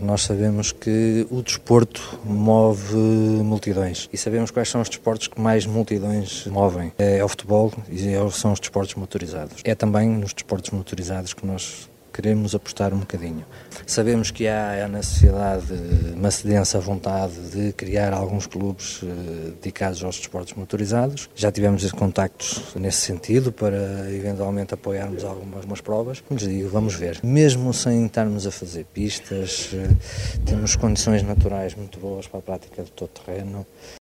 Nós sabemos que o desporto move multidões e sabemos quais são os desportos que mais multidões movem. É o futebol e são os desportos motorizados. É também nos desportos motorizados que nós queremos apostar um bocadinho. Sabemos que há na sociedade uma sedença vontade de criar alguns clubes dedicados aos desportos motorizados. Já tivemos contactos nesse sentido para eventualmente apoiarmos algumas provas. Como lhes digo, vamos ver. Mesmo sem estarmos a fazer pistas, temos condições naturais muito boas para a prática do todo terreno.